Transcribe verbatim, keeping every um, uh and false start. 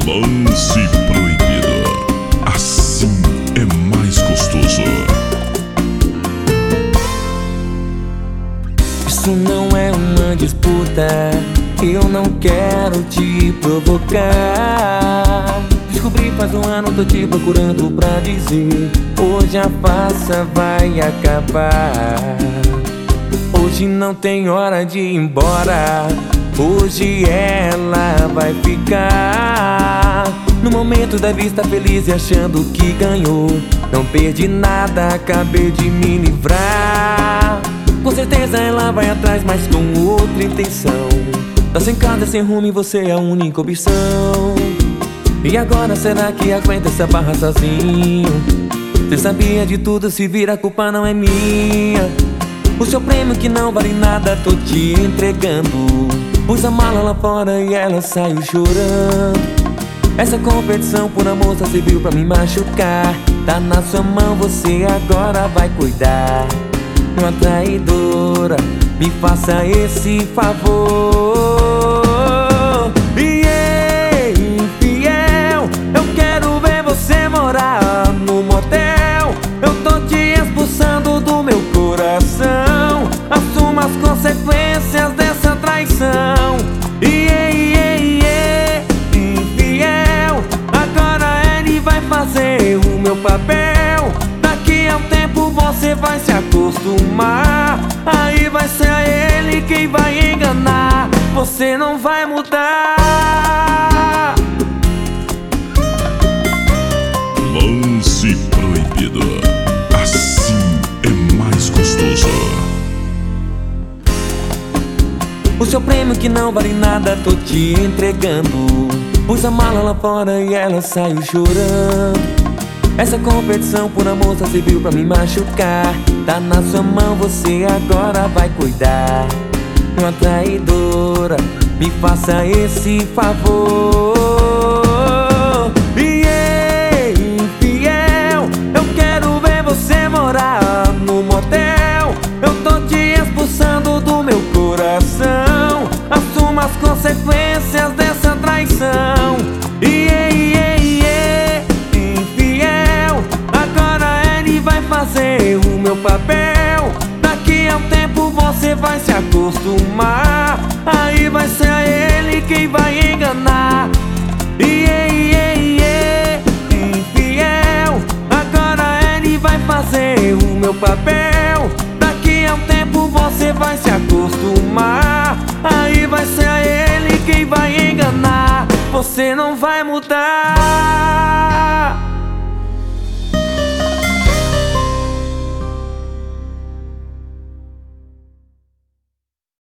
Lance proibido, assim é mais gostoso. Isso não é uma disputa, eu não quero te provocar. Descobri faz um ano, tô te procurando pra dizer: hoje a farsa vai acabar. Hoje não tem hora de ir embora, hoje ela vai ficar. No momento da vista feliz e achando que ganhou, não perdi nada, acabei de me livrar. Com certeza ela vai atrás, mas com outra intenção. Tá sem casa, sem rumo e você é a única opção. E agora será que aguenta essa barra sozinho? Cê sabia de tudo, se vira, a culpa não é minha. O seu prêmio que não vale nada, tô te entregando. Pus a mala lá fora e ela saiu chorando. Essa competição por amor só serviu pra me machucar. Tá na sua mão, você agora vai cuidar. Uma traidora, me faça esse favor. E ei, infiel, eu quero ver você morar no motel. Eu tô te expulsando do meu coração. Assuma as consequências dessa traição. E ei, ei, ei, infiel, agora ele vai fazer o meu papel. Daqui a um tempo você vai se acostumar, aí vai ser ele quem vai enganar. Você não vai mudar. Lance proibido, assim é mais gostoso. O seu prêmio que não vale nada, tô te entregando. Pus a mala lá fora e ela saiu chorando. Essa competição por amor só serviu pra me machucar. Tá na sua mão, você agora vai cuidar. Uma traidora, me faça esse favor. E ei, infiel, eu quero ver você morar no motel. Eu tô te expulsando do meu coração. Assuma as consequências dessa traição. E ei, ei, ei, infiel, agora ele vai fazer o meu papel. Daqui a um tempo você vai se acostumar, aí vai ser ele quem vai enganar. E ei, ei, ei, infiel, agora ele vai fazer o meu papel. Daqui a um tempo você vai se acostumar, aí vai ser ele quem vai enganar. Você não vai mudar.